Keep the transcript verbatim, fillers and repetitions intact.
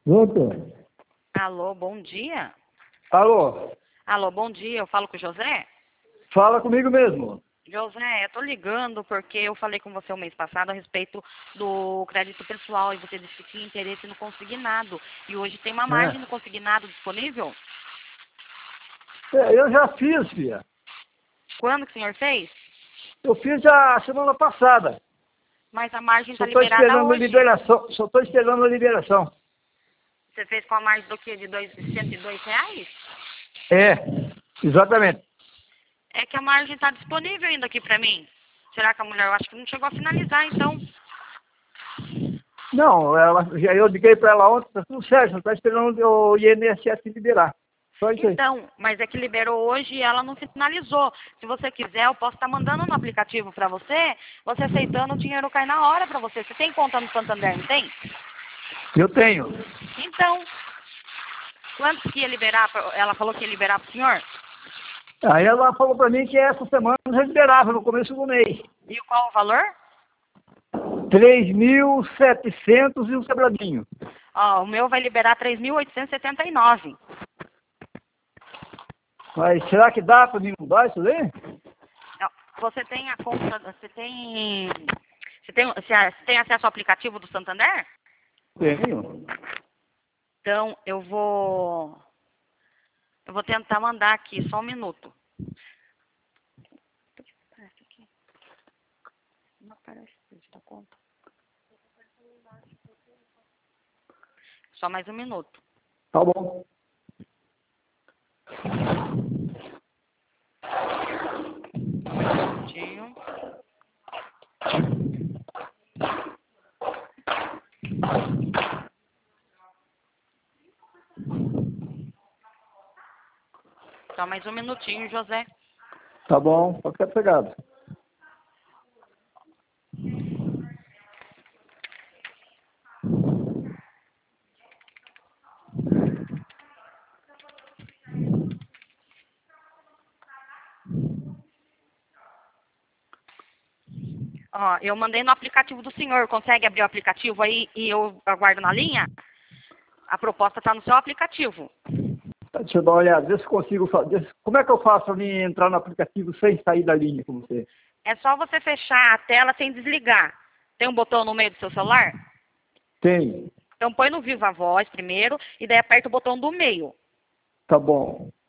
Doutor. Alô, bom dia. Alô, Alô, bom dia. Eu falo com o José? fala comigo mesmo. José, eu tô ligando porque eu falei com você o mês passado a respeito do crédito pessoal e você disse que tinha interesse no consignado. E hoje tem uma margem no É. consignado disponível? É, eu já fiz, filha. Quando que o senhor fez? Eu fiz já semana passada. Mas a margem Só está estou liberada esperando a hoje. liberação. Só estou esperando a liberação. Você fez com a margem do quê? De dois- de cento e dois reais? É, exatamente. É que a margem está disponível ainda aqui para mim. Será que a mulher, eu acho que não chegou a finalizar, então? Não, ela, já eu liguei para ela ontem, está tudo certo, só está esperando o I N S S liberar. Só isso aí. Então, mas é que liberou hoje e ela não finalizou. Se você quiser, eu posso estar mandando no aplicativo para você. Você aceitando, o dinheiro cai na hora para você. Você tem conta no Santander, não tem? Eu tenho. Então, quanto que ia liberar? pra- Ela falou que ia liberar para o senhor? Aí ela falou para mim que essa semana já liberava, no começo do mês. E qual o valor? três mil e setecentos e um quebradinho. Ó, o meu vai liberar três mil oitocentos e setenta e nove. Mas será que dá para me mudar isso aí? Não, Você tem a conta, você tem, você tem, você tem acesso ao aplicativo do Santander? Tenho. Então, eu vou, eu vou tentar mandar aqui, só um minuto. Aparece aqui. Não aparece, gente, da conta. Só mais um minuto. Tá bom. Um minutinho. Só mais um minutinho, José. Tá bom, pode ficar pegado. Ó, eu mandei no aplicativo do senhor. Consegue abrir o aplicativo aí e eu aguardo na linha? A proposta está no seu aplicativo. Tá, deixa eu dar uma olhada, ver se consigo fazer. Como é que eu faço para mim entrar no aplicativo sem sair da linha com você? É só você fechar a tela sem desligar. Tem um botão no meio do seu celular? Tem. Então põe no Viva Voz primeiro e daí aperta o botão do meio. Tá bom.